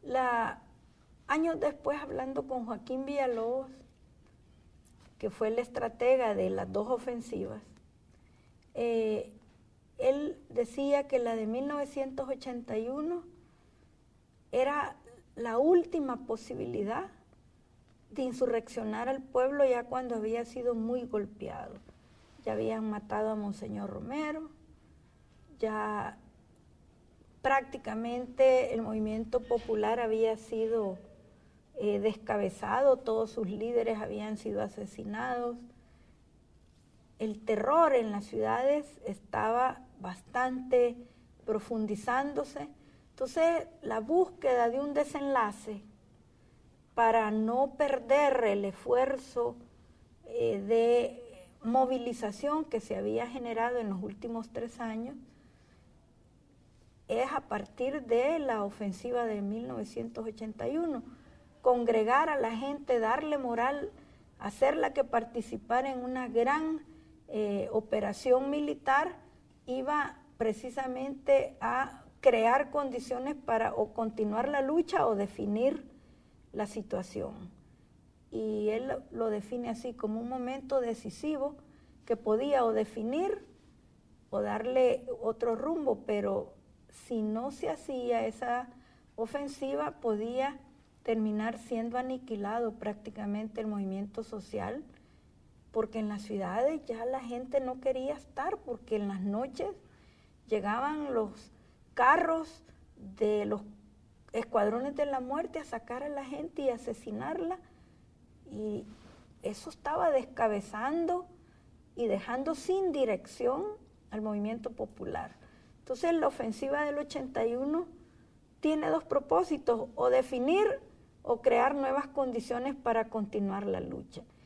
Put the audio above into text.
Años después, hablando con Joaquín Villalobos, que fue el estratega de las dos ofensivas, él decía que la de 1981 era la última posibilidad de insurreccionar al pueblo ya cuando había sido muy golpeado. Ya habían matado a Monseñor Romero, ya prácticamente el movimiento popular había sido descabezado, todos sus líderes habían sido asesinados. El terror en las ciudades estaba bastante profundizándose. Entonces, la búsqueda de un desenlace para no perder el esfuerzo de movilización que se había generado en los últimos 3 años es a partir de la ofensiva de 1981. Congregar a la gente, darle moral, hacerla que participara en una gran operación militar, iba precisamente a crear condiciones para o continuar la lucha o definir la situación. Y él lo define así, como un momento decisivo que podía o definir o darle otro rumbo, pero si no se hacía esa ofensiva podía terminar siendo aniquilado prácticamente el movimiento social, porque en las ciudades ya la gente no quería estar, porque en las noches llegaban los carros de los escuadrones de la muerte a sacar a la gente y asesinarla, y eso estaba descabezando y dejando sin dirección al movimiento popular. Entonces la ofensiva del 81 tiene 2 propósitos, o definir o crear nuevas condiciones para continuar la lucha.